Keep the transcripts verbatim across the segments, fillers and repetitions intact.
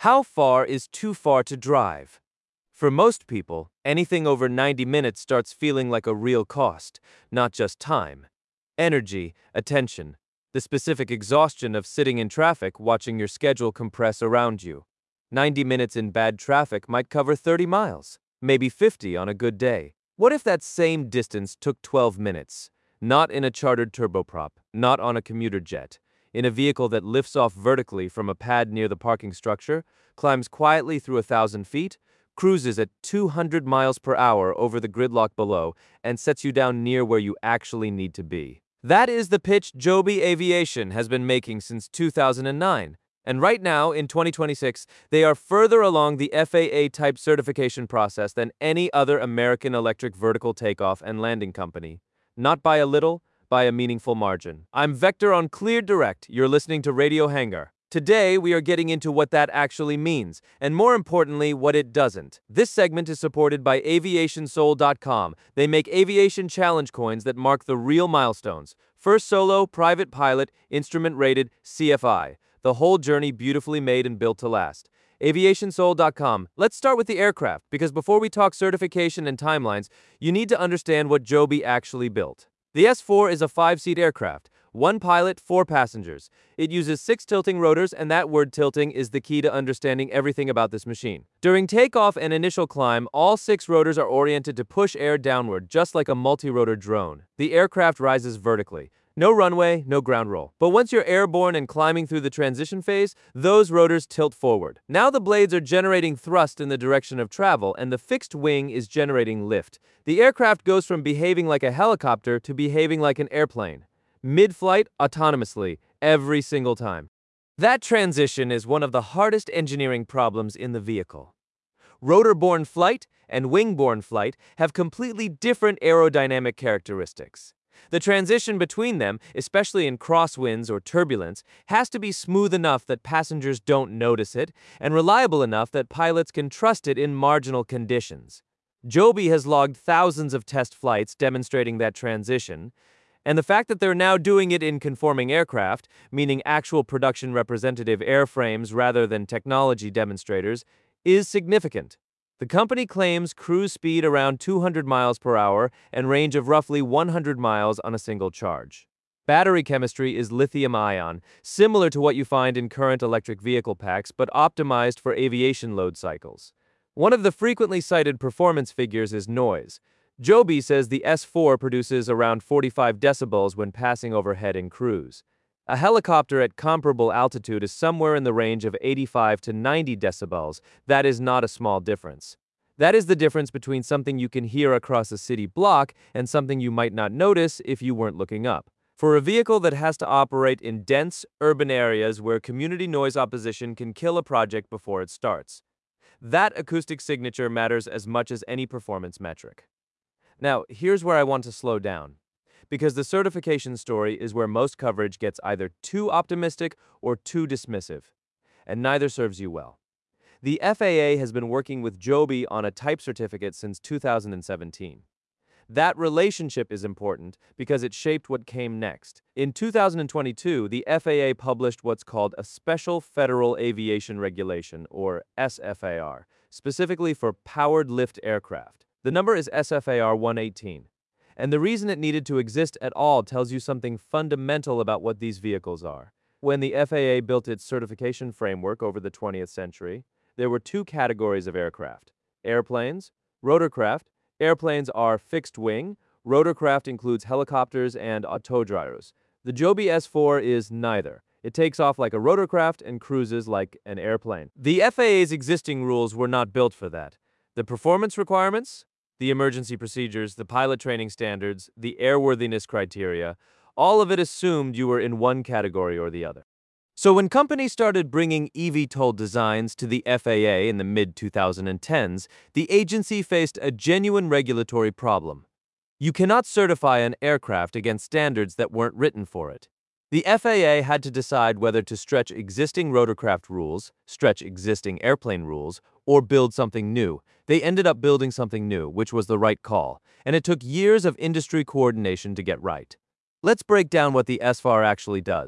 How far is too far to drive? For most people, anything over ninety minutes starts feeling like a real cost, not just time. Energy, attention, the specific exhaustion of sitting in traffic watching your schedule compress around you. ninety minutes in bad traffic might cover thirty miles, maybe fifty on a good day. What if that same distance took twelve minutes? Not in a chartered turboprop, not on a commuter jet. In a vehicle that lifts off vertically from a pad near the parking structure, climbs quietly through a thousand feet, cruises at two hundred miles per hour over the gridlock below, and sets you down near where you actually need to be. That is the pitch Joby Aviation has been making since two thousand nine. And right now, in twenty twenty-six, they are further along the F A A type certification process than any other American electric vertical takeoff and landing company. Not by a little, by a meaningful margin. I'm Vector on Clear Direct. You're listening to Radio Hangar. Today, we are getting into what that actually means, and more importantly, what it doesn't. This segment is supported by aviation soul dot com. They make aviation challenge coins that mark the real milestones. First solo, private pilot, instrument rated, C F I. The whole journey beautifully made and built to last. aviation soul dot com. Let's start with the aircraft, because before we talk certification and timelines, you need to understand what Joby actually built. The S four is a five-seat aircraft. One pilot, four passengers. It uses six tilting rotors, and that word tilting is the key to understanding everything about this machine. During takeoff and initial climb, all six rotors are oriented to push air downward, just like a multi-rotor drone. The aircraft rises vertically. No runway, no ground roll. But once you're airborne and climbing through the transition phase, those rotors tilt forward. Now the blades are generating thrust in the direction of travel, and the fixed wing is generating lift. The aircraft goes from behaving like a helicopter to behaving like an airplane. Mid-flight, autonomously, every single time. That transition is one of the hardest engineering problems in the vehicle. Rotor-borne flight and wing-borne flight have completely different aerodynamic characteristics. The transition between them, especially in crosswinds or turbulence, has to be smooth enough that passengers don't notice it, and reliable enough that pilots can trust it in marginal conditions. Joby has logged thousands of test flights demonstrating that transition, and the fact that they're now doing it in conforming aircraft, meaning actual production representative airframes rather than technology demonstrators, is significant. The company claims cruise speed around two hundred miles per hour and range of roughly one hundred miles on a single charge. Battery chemistry is lithium-ion, similar to what you find in current electric vehicle packs, but optimized for aviation load cycles. One of the frequently cited performance figures is noise. Joby says the S four produces around forty-five decibels when passing overhead in cruise. A helicopter at comparable altitude is somewhere in the range of eighty-five to ninety decibels. That is not a small difference. That is the difference between something you can hear across a city block and something you might not notice if you weren't looking up. For a vehicle that has to operate in dense, urban areas where community noise opposition can kill a project before it starts, that acoustic signature matters as much as any performance metric. Now, here's where I want to slow down, because the certification story is where most coverage gets either too optimistic or too dismissive, and neither serves you well. The F A A has been working with Joby on a type certificate since two thousand seventeen. That relationship is important because it shaped what came next. In two thousand twenty-two, the F A A published what's called a Special Federal Aviation Regulation, or S F A R, specifically for powered lift aircraft. The number is S F A R one eighteen. And the reason it needed to exist at all tells you something fundamental about what these vehicles are. When the F A A built its certification framework over the twentieth century, there were two categories of aircraft: airplanes, rotorcraft. Airplanes are fixed wing, rotorcraft includes helicopters and autogyros. The Joby S four is neither. It takes off like a rotorcraft and cruises like an airplane. The F A A's existing rules were not built for that. The performance requirements, the emergency procedures, the pilot training standards, the airworthiness criteria, all of it assumed you were in one category or the other. So when companies started bringing eVTOL designs to the F A A in the mid twenty tens, the agency faced a genuine regulatory problem. You cannot certify an aircraft against standards that weren't written for it. The F A A had to decide whether to stretch existing rotorcraft rules, stretch existing airplane rules, or build something new. They ended up building something new, which was the right call, and it took years of industry coordination to get right. Let's break down what the S F A R actually does.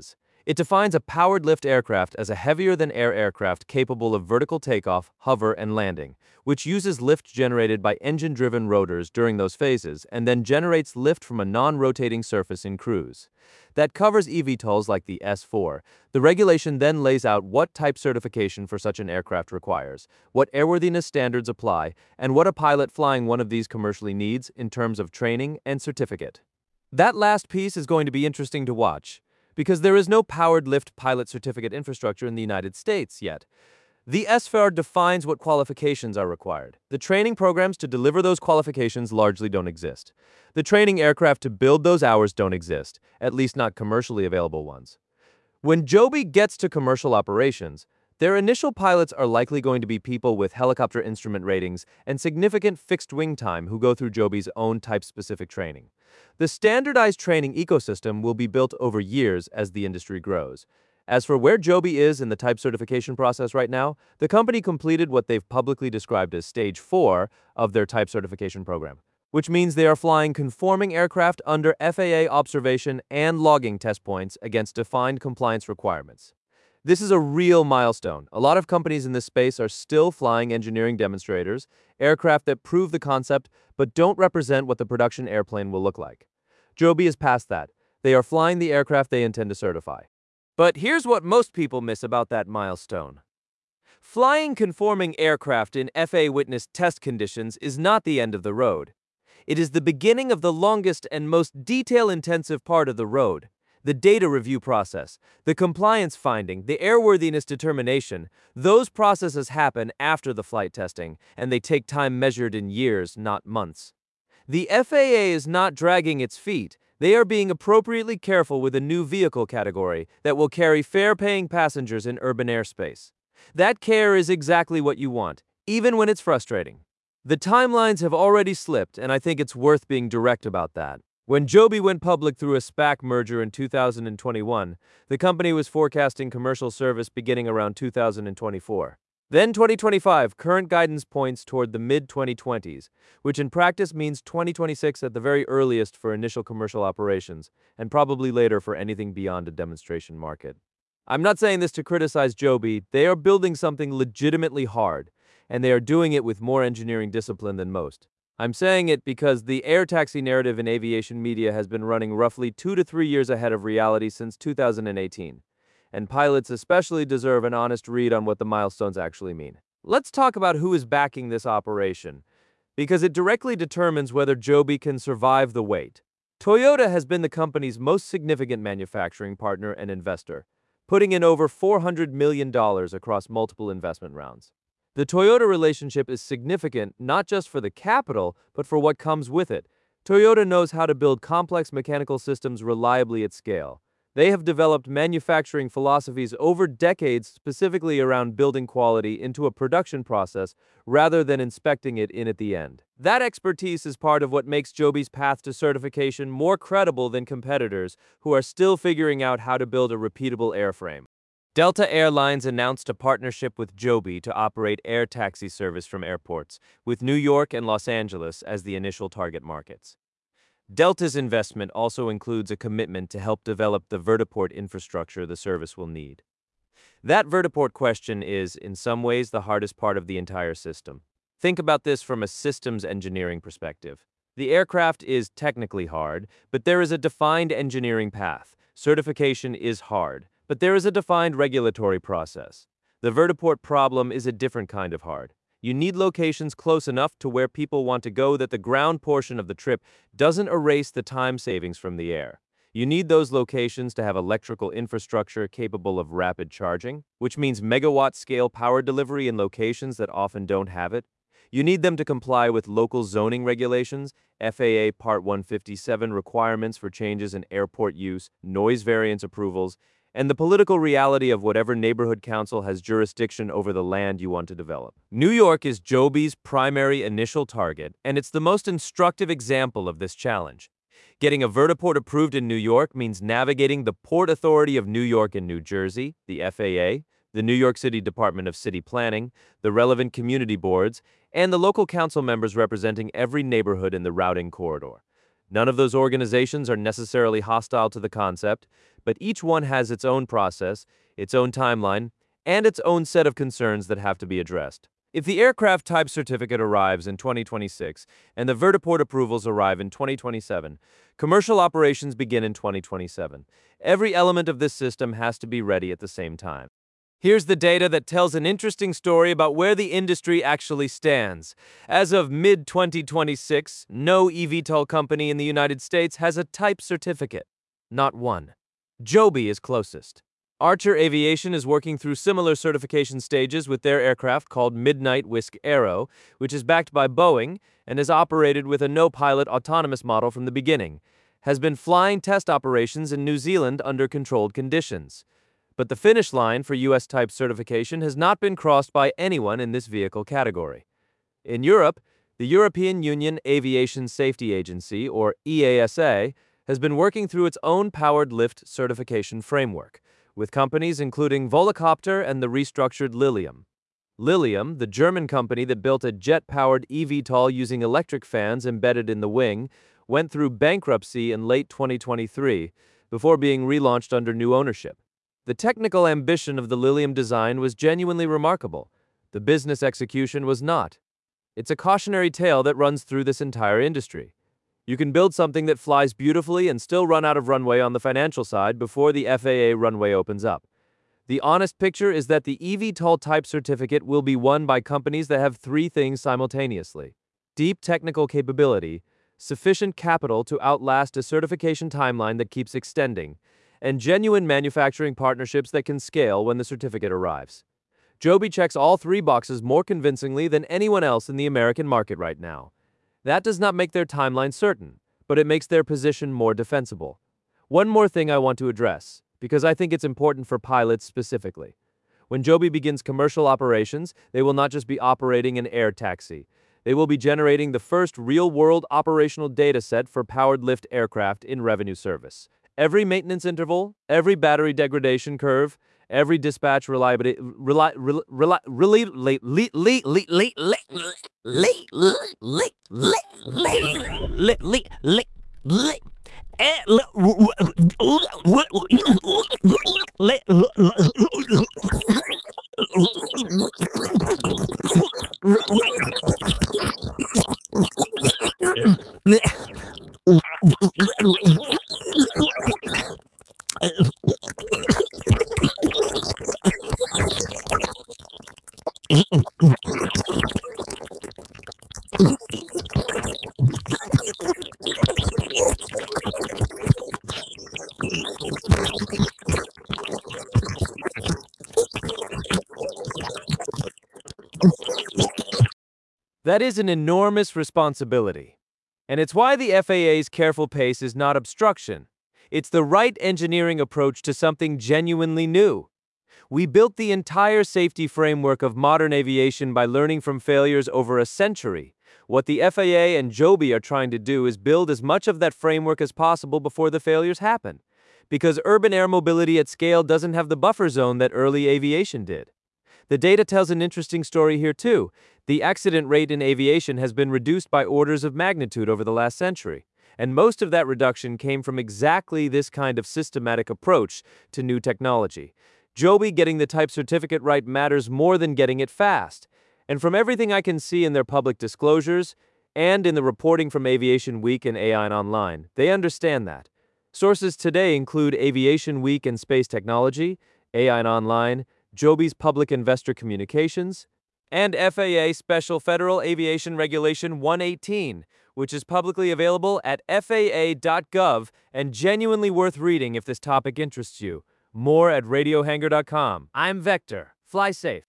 It defines a powered lift aircraft as a heavier-than-air aircraft capable of vertical takeoff, hover, and landing, which uses lift generated by engine-driven rotors during those phases and then generates lift from a non-rotating surface in cruise. That covers eVTOLs like the S four. The regulation then lays out what type certification for such an aircraft requires, what airworthiness standards apply, and what a pilot flying one of these commercially needs in terms of training and certificate. That last piece is going to be interesting to watch, because there is no powered lift pilot certificate infrastructure in the United States yet. The S F A R defines what qualifications are required. The training programs to deliver those qualifications largely don't exist. The training aircraft to build those hours don't exist, at least not commercially available ones. When Joby gets to commercial operations, their initial pilots are likely going to be people with helicopter instrument ratings and significant fixed wing time who go through Joby's own type-specific training. The standardized training ecosystem will be built over years as the industry grows. As for where Joby is in the type certification process right now, the company completed what they've publicly described as Stage four of their type certification program, which means they are flying conforming aircraft under F A A observation and logging test points against defined compliance requirements. This is a real milestone. A lot of companies in this space are still flying engineering demonstrators, aircraft that prove the concept but don't represent what the production airplane will look like. Joby is past that. They are flying the aircraft they intend to certify. But here's what most people miss about that milestone. Flying conforming aircraft in F A A-witnessed test conditions is not the end of the road. It is the beginning of the longest and most detail-intensive part of the road. The data review process, the compliance finding, the airworthiness determination, those processes happen after the flight testing, and they take time measured in years, not months. The F A A is not dragging its feet. They are being appropriately careful with a new vehicle category that will carry fare-paying passengers in urban airspace. That care is exactly what you want, even when it's frustrating. The timelines have already slipped, and I think it's worth being direct about that. When Joby went public through a SPAC merger in two thousand twenty-one, the company was forecasting commercial service beginning around two thousand twenty-four. Then twenty twenty-five, current guidance points toward the mid twenty twenties, which in practice means twenty twenty-six at the very earliest for initial commercial operations, and probably later for anything beyond a demonstration market. I'm not saying this to criticize Joby. They are building something legitimately hard, and they are doing it with more engineering discipline than most. I'm saying it because the air taxi narrative in aviation media has been running roughly two to three years ahead of reality since two thousand eighteen, and pilots especially deserve an honest read on what the milestones actually mean. Let's talk about who is backing this operation, because it directly determines whether Joby can survive the wait. Toyota has been the company's most significant manufacturing partner and investor, putting in over four hundred million dollars across multiple investment rounds. The Toyota relationship is significant not just for the capital, but for what comes with it. Toyota knows how to build complex mechanical systems reliably at scale. They have developed manufacturing philosophies over decades specifically around building quality into a production process rather than inspecting it in at the end. That expertise is part of what makes Joby's path to certification more credible than competitors who are still figuring out how to build a repeatable airframe. Delta Air Lines announced a partnership with Joby to operate air taxi service from airports, with New York and Los Angeles as the initial target markets. Delta's investment also includes a commitment to help develop the vertiport infrastructure the service will need. That vertiport question is, in some ways, the hardest part of the entire system. Think about this from a systems engineering perspective. The aircraft is technically hard, but there is a defined engineering path. Certification is hard, but there is a defined regulatory process. The vertiport problem is a different kind of hard. You need locations close enough to where people want to go that the ground portion of the trip doesn't erase the time savings from the air. You need those locations to have electrical infrastructure capable of rapid charging, which means megawatt-scale power delivery in locations that often don't have it. You need them to comply with local zoning regulations, F A A Part one fifty-seven requirements for changes in airport use, noise variance approvals, and the political reality of whatever neighborhood council has jurisdiction over the land you want to develop. New York is Joby's primary initial target, and it's the most instructive example of this challenge. Getting a vertiport approved in New York means navigating the Port Authority of New York and New Jersey, the F A A, the New York City Department of City Planning, the relevant community boards, and the local council members representing every neighborhood in the routing corridor. None of those organizations are necessarily hostile to the concept, but each one has its own process, its own timeline, and its own set of concerns that have to be addressed. If the aircraft type certificate arrives in twenty twenty-six and the vertiport approvals arrive in twenty twenty-seven, commercial operations begin in twenty twenty-seven. Every element of this system has to be ready at the same time. Here's the data that tells an interesting story about where the industry actually stands. As of mid twenty twenty-six, no eVTOL company in the United States has a type certificate. Not one. Joby is closest. Archer Aviation is working through similar certification stages with their aircraft called Midnight Whisk Aero, which is backed by Boeing and has operated with a no-pilot autonomous model from the beginning, has been flying test operations in New Zealand under controlled conditions. But the finish line for U S type certification has not been crossed by anyone in this vehicle category. In Europe, the European Union Aviation Safety Agency, or E A S A, has been working through its own powered lift certification framework, with companies including Volocopter and the restructured Lilium. Lilium, the German company that built a jet-powered eVTOL using electric fans embedded in the wing, went through bankruptcy in late twenty twenty-three before being relaunched under new ownership. The technical ambition of the Lilium design was genuinely remarkable. The business execution was not. It's a cautionary tale that runs through this entire industry. You can build something that flies beautifully and still run out of runway on the financial side before the F A A runway opens up. The honest picture is that the eVTOL type certificate will be won by companies that have three things simultaneously: deep technical capability, sufficient capital to outlast a certification timeline that keeps extending, and genuine manufacturing partnerships that can scale when the certificate arrives. Joby checks all three boxes more convincingly than anyone else in the American market right now. That does not make their timeline certain, but it makes their position more defensible. One more thing I want to address, because I think it's important for pilots specifically. When Joby begins commercial operations, they will not just be operating an air taxi. They will be generating the first real-world operational data set for powered lift aircraft in revenue service. Every maintenance interval, every battery degradation curve, every dispatch reliability, reli, reli, reli, reli, le, le, le, le, le, le, le, le, le, le, le, le, le, eh, le, le, le, That is an enormous responsibility. And it's why the F A A's careful pace is not obstruction. It's the right engineering approach to something genuinely new. We built the entire safety framework of modern aviation by learning from failures over a century. What the F A A and Joby are trying to do is build as much of that framework as possible before the failures happen. Because urban air mobility at scale doesn't have the buffer zone that early aviation did. The data tells an interesting story here too. The accident rate in aviation has been reduced by orders of magnitude over the last century. And most of that reduction came from exactly this kind of systematic approach to new technology. Joby getting the type certificate right matters more than getting it fast. And from everything I can see in their public disclosures, and in the reporting from Aviation Week and A I N Online, they understand that. Sources today include Aviation Week and Space Technology, A I N Online, Joby's Public Investor Communications, and F A A Special Federal Aviation Regulation one eighteen, which is publicly available at F A A dot gov and genuinely worth reading if this topic interests you. More at radio hanger dot com. I'm Vector. Fly safe.